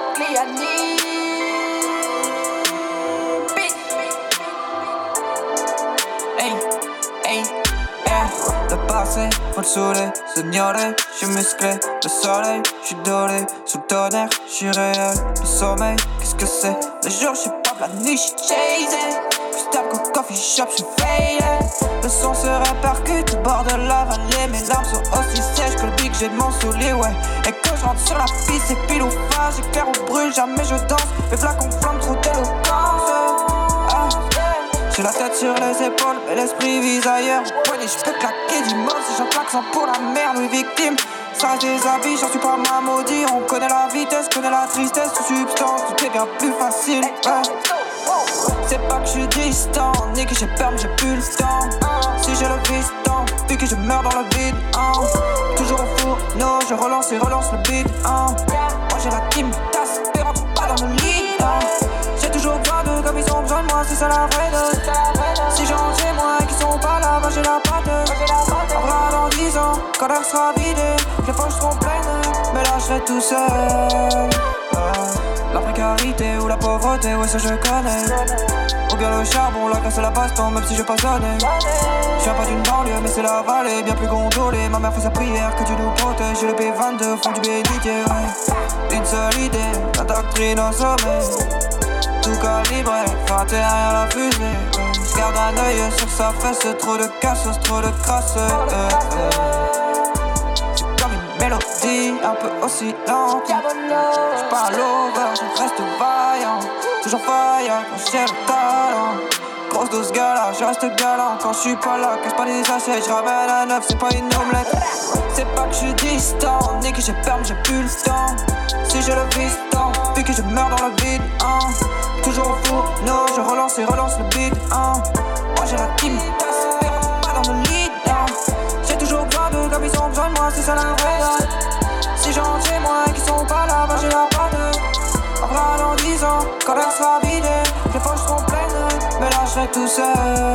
Liani. Hey, hey, yeah. Le passé, faut le saouler, s'ignorer. J'suis musclé, le soleil, j'suis doré. Sous le tonnerre, j'suis réel. Le sommeil, qu'est-ce que c'est? Le jour, j'suis pop, la nuit, j'suis chasé. Plus tard qu'au coffee shop, j'suis fadé. Le son se répercute au bord de la vallée. Mes larmes sont aussi sèches que le big j'ai de mon soulier, ouais. Et quand je rentre sur la piste, c'est pile ou face. J'éclaire ou brûle, jamais je danse. Mes flacons flamment trop d'éloquence. J'ai la tête sur les épaules, mais l'esprit vise ailleurs. Poignet, j'peux claquer du mort si j'en claque sans pour la merde, oui victime. Ça reste des habits, j'en suis pas ma maudit. On connaît la vitesse, connaît la tristesse. Sous substance, tout est bien plus facile, ouais. C'est pas que je suis distant, ni que j'ai peur, mais j'ai plus le temps. Si j'ai le piston, puis que je meurs dans le vide, toujours au four, no, je relance et relance le beat, Moi j'ai la team tasse, et rentre pas dans le lit, J'ai toujours besoin d'eux comme ils ont besoin de moi, c'est ça la vraie dose. Si j'en j'ai moins qui sont pas là, bah j'ai la pâte. En vrai dans 10 ans, quand l'air sera vidé, les poches seront pleines, mais là je serai tout seul. La précarité ou la pauvreté, ouais ça je connais. Ou bien le charbon, la casse et la baston, même si j'ai pas sonné. Je viens pas d'une banlieue, mais c'est la vallée, bien plus gondolée. Ma mère fait sa prière, que Dieu nous protège. J'ai le P22 au fond du bénitier, ouais. Une seule idée, la doctrine au sommet. Tout calibré, fraté rien la fusée, ouais. J'garde un œil sur sa fesse, trop de cassos, trop de crasse, C'est comme une mélodie, un peu oscillante. J'suis pas un lover, je reste vaillant. Toujours faillant quand j'ai le talent. Grosse dose gala, je reste galant. Quand j'suis pas là, casse pas les assiettes, j'ramène un œuf, c'est pas une omelette. C'est pas que j'suis distant, ni que j'ai peur, mais j'ai plus le temps. Si j'ai le piston, puis que je meurs dans le vide, toujours au four, no, je relance et relance le beat, Moi j'ai la team tasse, et rentre pas dans le lit, J'ai toujours besoin d'eux comme ils ont besoin de moi, c'est ça la vraie dose. Si j'en j'ai moins qui sont pas là, bah j'ai la pâte. En vrai dans 10 ans, quand l'air sera vidé, les poches seront pleines, mais là je serai tout seul.